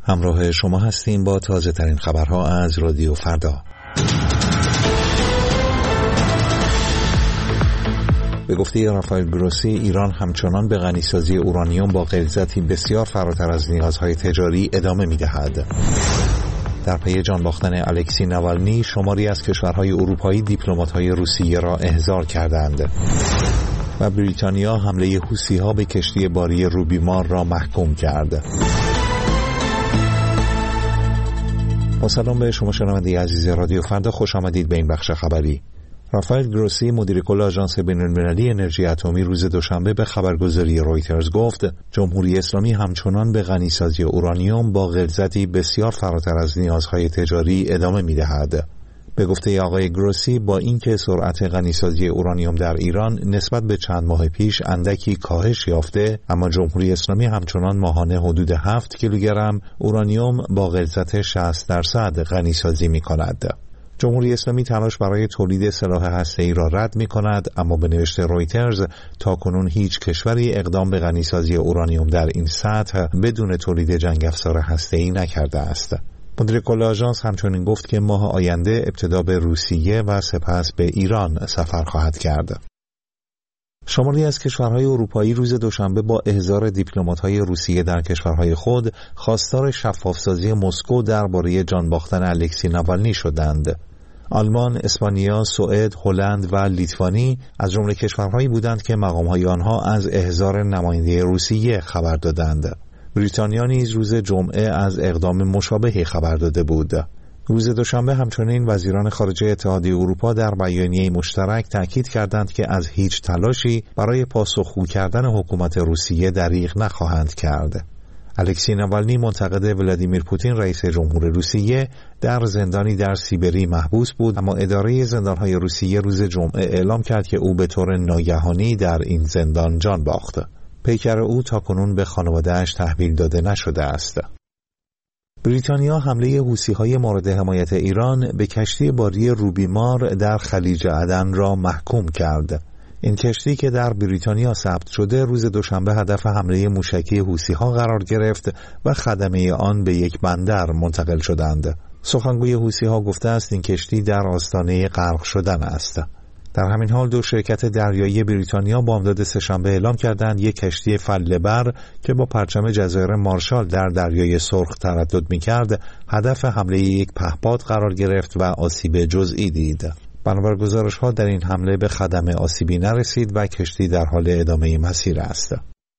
همراه شما هستیم با تازه ترین خبرها از رادیو فردا. به گفته رافائل گروسی، ایران همچنان به غنیسازی اورانیوم با غلظتی بسیار فراتر از نیازهای تجاری ادامه می‌دهد. در پی جان باختن الکسی ناوالنی، شماری از کشورهای اروپایی دیپلمات‌های روسیه را احضار کردند. و بریتانیا حمله حوثی‌ها به کشتی باری روبیمار را محکوم کرد. با سلام به شما شنونده عزیز رادیو فردا، خوش آمدید به این بخش خبری. رافائل گروسی، مدیر کل آژانس بین‌المللی انرژی اتمی، روز دوشنبه به خبرگزاری رویترز گفت جمهوری اسلامی همچنان به غنیسازی اورانیوم با غلظتی بسیار فراتر از نیازهای تجاری ادامه می‌دهد. به گفته آقای گروسی، با اینکه سرعت غنیسازی اورانیوم در ایران نسبت به چند ماه پیش اندکی کاهش یافته، اما جمهوری اسلامی همچنان ماهانه حدود 7 کیلوگرم اورانیوم با غلظت 60% غنیسازی می‌کند. جمهوری اسلامی تلاش برای تولید سلاح هسته‌ای را رد می‌کند، اما به نوشته رویترز تاکنون هیچ کشوری اقدام به غنیسازی اورانیوم در این سطح بدون تولید جنگ افزار هسته‌ای نکرده است. مدیر کل آژانس همچنین گفت که ماه آینده ابتدا به روسیه و سپس به ایران سفر خواهد کرد. شماری از کشورهای اروپایی روز دوشنبه با احضار دیپلمات‌های روسیه در کشورهای خود خواستار شفافسازی مسکو درباره جان باختن الکسی ناوالنی شدند. آلمان، اسپانیا، سوئد، هلند و لیتوانی از جمله کشورهایی بودند که مقام‌های آنها از احضار نماینده روسیه خبر دادند. بریتانیا نیز روز جمعه از اقدام مشابهی خبر داده بود. روز دوشنبه همچنین وزیران خارجه اتحادیه اروپا در بیانیه مشترک تأکید کردند که از هیچ تلاشی برای پاسخگو کردن حکومت روسیه دریغ نخواهند کرد. الکسی ناوالنی منتقد ولادیمیر پوتین رئیس جمهور روسیه در زندانی در سیبری محبوس بود، اما اداره زندانهای روسیه روز جمعه اعلام کرد که او به طور ناگهانی در این زندان جان باخت. پیکر او تاکنون به خانواده‌اش تحویل داده نشده است. بریتانیا حمله حوثی‌های مورد حمایت ایران به کشتی باری روبیمار در خلیج عدن را محکوم کرد. این کشتی که در بریتانیا ثبت شده روز دوشنبه هدف حمله موشکی حوثی‌ها قرار گرفت و خدمه آن به یک بندر منتقل شدند. سخنگوی حوثی‌ها گفته است این کشتی در آستانه غرق شدن است. در همین حال دو شرکت دریایی بریتانیا بامداد سه‌شنبه اعلام کردند یک کشتی فله‌بر که با پرچم جزایر مارشال در دریای سرخ تردد می‌کرد هدف حمله یک پهپاد قرار گرفت و آسیب جزئی دید. بنابر گزارش‌ها در این حمله به خدمه آسیبی نرسید و کشتی در حال ادامه مسیر است.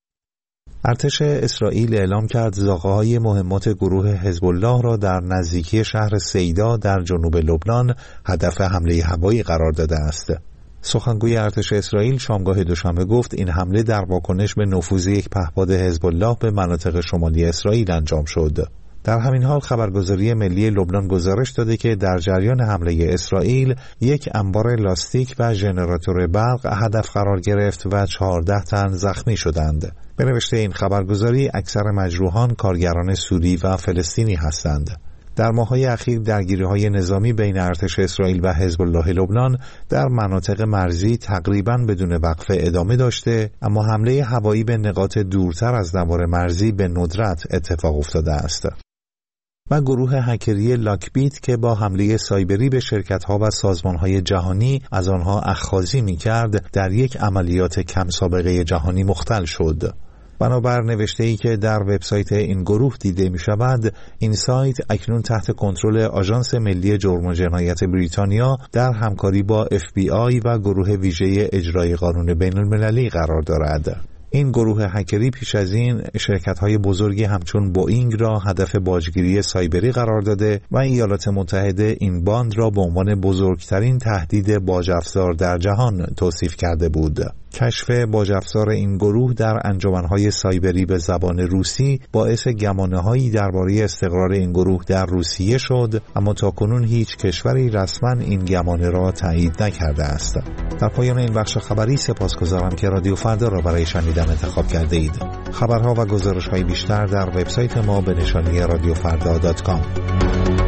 ارتش اسرائیل اعلام کرد زاغه‌های مهمات گروه حزب الله را در نزدیکی شهر سیدا در جنوب لبنان هدف حمله هوایی قرار داده است. سخنگوی ارتش اسرائیل شامگاه دوشنبه گفت این حمله در واکنش به نفوذ یک پهپاد حزب الله به مناطق شمالی اسرائیل انجام شد. در همین حال خبرگزاری ملی لبنان گزارش داده که در جریان حمله اسرائیل یک انبار لاستیک و ژنراتور برق هدف قرار گرفت و 14 تن زخمی شدند. به نوشته این خبرگزاری اکثر مجروحان کارگران سوری و فلسطینی هستند. در ماه‌های اخیر درگیری‌های نظامی بین ارتش اسرائیل و حزب الله لبنان در مناطق مرزی تقریباً بدون وقفه ادامه داشته، اما حمله هوایی به نقاط دورتر از نوار مرزی به ندرت اتفاق افتاده است. و گروه هکری لاکبیت که با حمله سایبری به شرکت‌ها و سازمان‌های جهانی از آنها اخاذی می‌کرد، در یک عملیات کم سابقه جهانی مختل شد. بنابر نوشته‌ای که در وبسایت این گروه دیده می‌شود، این سایت اکنون تحت کنترل آژانس ملی جرم و جنایت بریتانیا در همکاری با FBI و گروه ویژه اجرای قانون بین‌المللی قرار دارد. این گروه هکری پیش از این شرکت‌های بزرگی همچون بوئینگ را هدف باجگیری سایبری قرار داده و ایالات متحده این باند را به عنوان بزرگترین تهدید باج‌افزار در جهان توصیف کرده بود. کشف باج‌افزار این گروه در انجمن‌های سایبری به زبان روسی باعث گمانه‌هایی درباره استقرار این گروه در روسیه شد، اما تاکنون هیچ کشوری رسما این گمانه را تایید نکرده است. در پایان این بخش خبری سپاسگزارم که رادیو فردا را برای شنیدن انتخاب کرده اید. خبرها و گزارش‌های بیشتر در وبسایت ما به نشانی radiofrda.com.